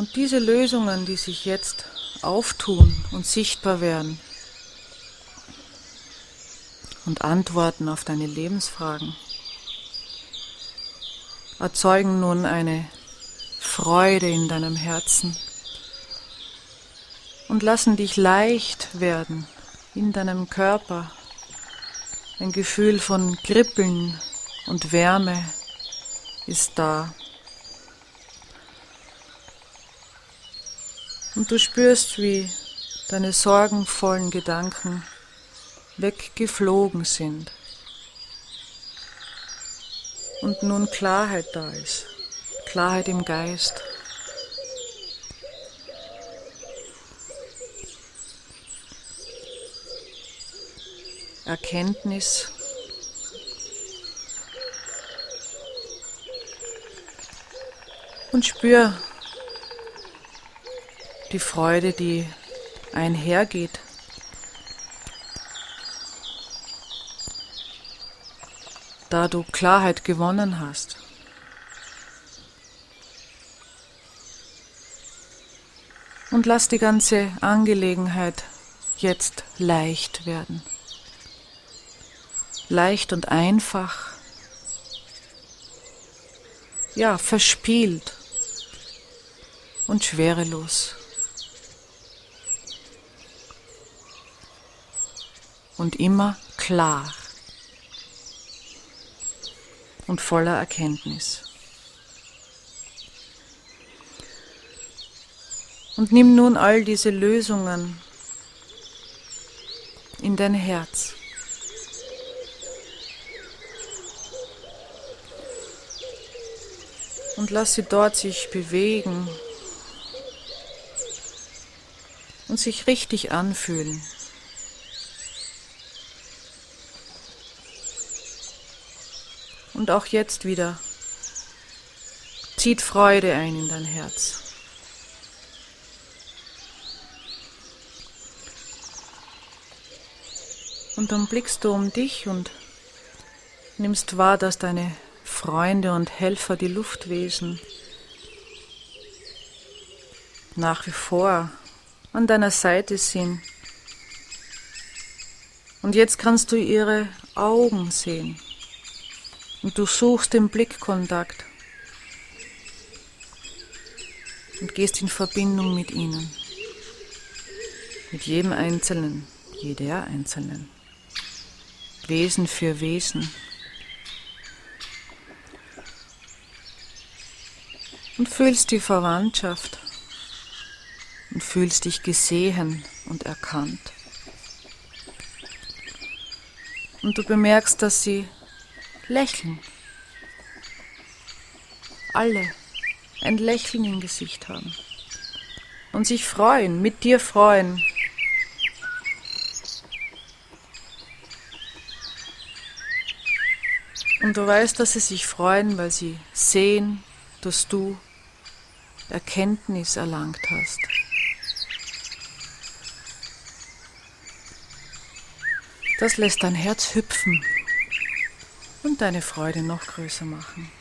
Und diese Lösungen, die sich jetzt auftun und sichtbar werden und Antworten auf deine Lebensfragen, erzeugen nun eine Freude in deinem Herzen und lassen dich leicht werden in deinem Körper. Ein Gefühl von Kribbeln und Wärme ist da. Und du spürst, wie deine sorgenvollen Gedanken weggeflogen sind und nun Klarheit da ist, Klarheit im Geist. Erkenntnis und spür die Freude, die einhergeht. Da du Klarheit gewonnen hast. Und lass die ganze Angelegenheit jetzt leicht werden. Leicht und einfach. Ja, verspielt und schwerelos. Und immer klar und voller Erkenntnis. Und nimm nun all diese Lösungen in dein Herz. Und lass sie dort sich bewegen und sich richtig anfühlen. Und auch jetzt wieder zieht Freude ein in dein Herz. Und dann blickst du um dich und nimmst wahr, dass deine Freunde und Helfer, die Luftwesen, nach wie vor an deiner Seite sind. Und jetzt kannst du ihre Augen sehen. Und du suchst den Blickkontakt und gehst in Verbindung mit ihnen, mit jedem Einzelnen, jeder Einzelnen, Wesen für Wesen. Und fühlst die Verwandtschaft und fühlst dich gesehen und erkannt. Und du bemerkst, dass sie lächeln. Alle ein Lächeln im Gesicht haben und sich freuen, mit dir freuen. Und du weißt, dass sie sich freuen, weil sie sehen, dass du Erkenntnis erlangt hast. Das lässt dein Herz hüpfen und deine Freude noch größer machen.